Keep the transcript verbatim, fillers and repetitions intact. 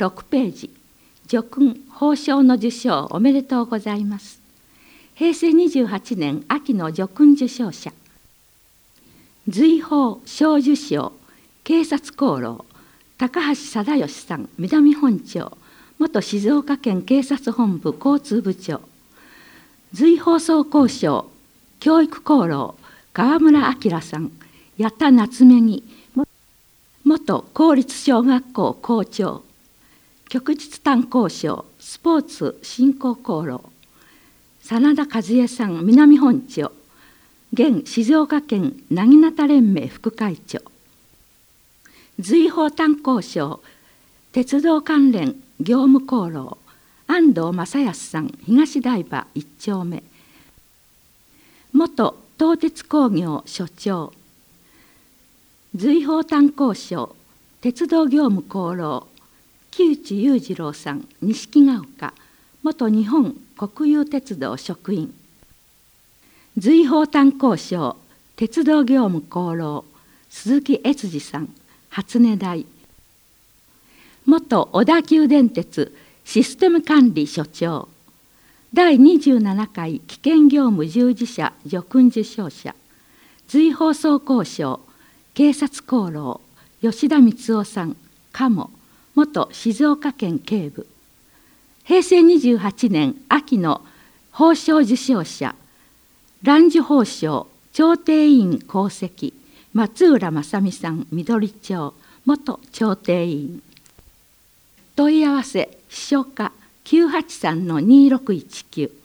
ろくページ、叙勲褒章の受章おめでとうございます。へいせいにじゅうはちねん秋の叙勲受章者、瑞宝小受章警察功労高橋貞義さん、南本町、元静岡県警察本部交通部長。瑞宝総工賞教育功労川村明さん、矢田夏目に元公立小学校校長。旭日担当賞スポーツ振興功労真田和恵さん、南本町、現静岡県なぎなた連盟副会長。瑞宝担当賞鉄道関連業務功労安藤正康さん、東台場一丁目、元東鉄工業所長。瑞宝担当賞鉄道業務功労木内裕次郎さん、錦ヶ丘、元日本国有鉄道職員。瑞宝担当賞鉄道業務功労鈴木悦司さん、初音台。元小田急電鉄システム管理所長。だいにじゅうななかい危険業務従事者叙勲受章者、瑞宝総工賞警察功労吉田光夫さん、鴨、元静岡県警部。へいせいにじゅうはちねん秋の褒章受章者、蘭寿褒章調停委員皇籍松浦正美さん、緑町、元調停委員。問い合わせ秘書課 きゅうはちさんのにろくいちきゅう